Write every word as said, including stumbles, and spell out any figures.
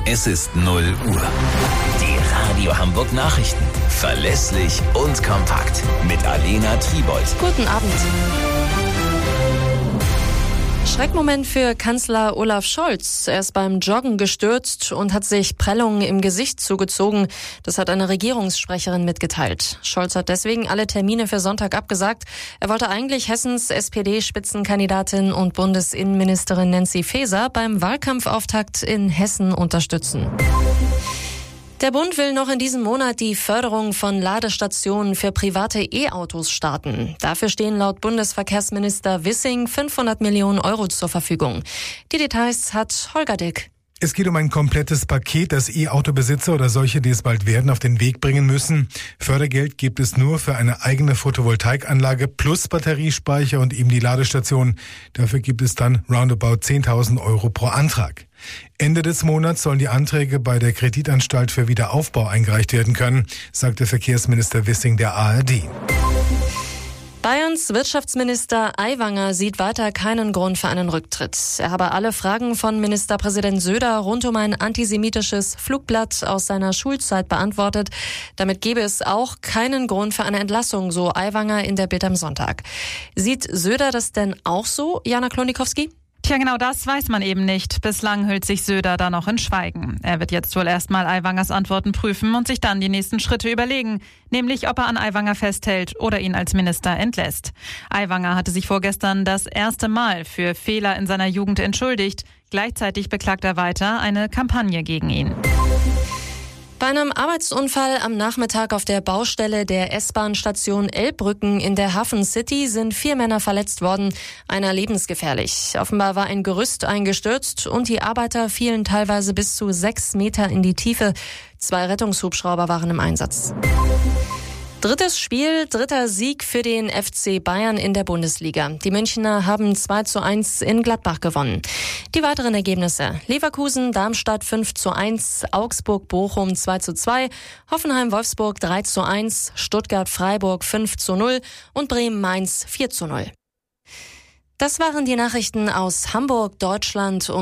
Es ist null Uhr. Die Radio Hamburg Nachrichten. Verlässlich und kompakt. Mit Alena Tribold. Guten Abend. Schreckmoment für Kanzler Olaf Scholz. Er ist beim Joggen gestürzt und hat sich Prellungen im Gesicht zugezogen. Das hat eine Regierungssprecherin mitgeteilt. Scholz hat deswegen alle Termine für Sonntag abgesagt. Er wollte eigentlich Hessens S P D-Spitzenkandidatin und Bundesinnenministerin Nancy Faeser beim Wahlkampfauftakt in Hessen unterstützen. Der Bund will noch in diesem Monat die Förderung von Ladestationen für private E-Autos starten. Dafür stehen laut Bundesverkehrsminister Wissing fünfhundert Millionen Euro zur Verfügung. Die Details hat Holger Dick. Es geht um ein komplettes Paket, das E-Auto-Besitzer oder solche, die es bald werden, auf den Weg bringen müssen. Fördergeld gibt es nur für eine eigene Photovoltaikanlage plus Batteriespeicher und eben die Ladestation. Dafür gibt es dann roundabout zehntausend Euro pro Antrag. Ende des Monats sollen die Anträge bei der Kreditanstalt für Wiederaufbau eingereicht werden können, sagte Verkehrsminister Wissing der A R D. Bayerns Wirtschaftsminister Aiwanger sieht weiter keinen Grund für einen Rücktritt. Er habe alle Fragen von Ministerpräsident Söder rund um ein antisemitisches Flugblatt aus seiner Schulzeit beantwortet. Damit gebe es auch keinen Grund für eine Entlassung, so Aiwanger in der Bild am Sonntag. Sieht Söder das denn auch so, Jana Klonikowski? Tja, genau das weiß man eben nicht. Bislang hüllt sich Söder da noch in Schweigen. Er wird jetzt wohl erstmal Aiwangers Antworten prüfen und sich dann die nächsten Schritte überlegen, nämlich ob er an Aiwanger festhält oder ihn als Minister entlässt. Aiwanger hatte sich vorgestern das erste Mal für Fehler in seiner Jugend entschuldigt. Gleichzeitig beklagt er weiter eine Kampagne gegen ihn. Bei einem Arbeitsunfall am Nachmittag auf der Baustelle der S-Bahn-Station Elbbrücken in der Hafen City sind vier Männer verletzt worden, einer lebensgefährlich. Offenbar war ein Gerüst eingestürzt und die Arbeiter fielen teilweise bis zu sechs Meter in die Tiefe. Zwei Rettungshubschrauber waren im Einsatz. Drittes Spiel, dritter Sieg für den F C Bayern in der Bundesliga. Die Münchner haben zwei zu eins in Gladbach gewonnen. Die weiteren Ergebnisse: Leverkusen, Darmstadt fünf zu eins, Augsburg, Bochum zwei zu zwei, Hoffenheim, Wolfsburg drei zu eins, Stuttgart, Freiburg fünf zu null und Bremen, Mainz vier zu null. Das waren die Nachrichten aus Hamburg, Deutschland und